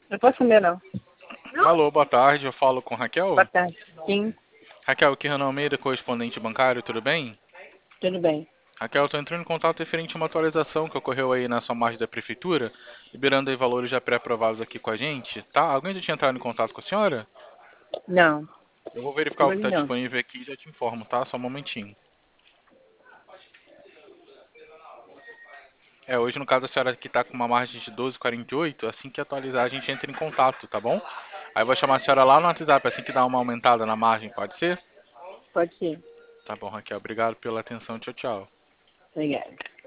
Não posso atender, não. Alô, boa tarde, eu falo com Boa Raquel. tarde. Sim, Raquel, aqui é Renan Almeida, correspondente bancário, tudo bem? tudo bem. Raquel, estou entrando em contato referente a uma atualização que ocorreu aí na sua margem da prefeitura, liberando aí valores já pré-aprovados aqui com a gente, tá? Alguém já tinha entrado em contato com a senhora? Não, Eu vou verificar o que hoje está não. disponível aqui e já te informo, tá? Só um momentinho. Hoje no caso a senhora aqui está com uma margem de 12,48, assim que atualizar a gente entra em contato, tá bom? Aí eu vou chamar a senhora lá no WhatsApp, assim que dá uma aumentada na margem, pode ser? Pode ser. Tá bom, Raquel, obrigado pela atenção, tchau, tchau. Obrigada.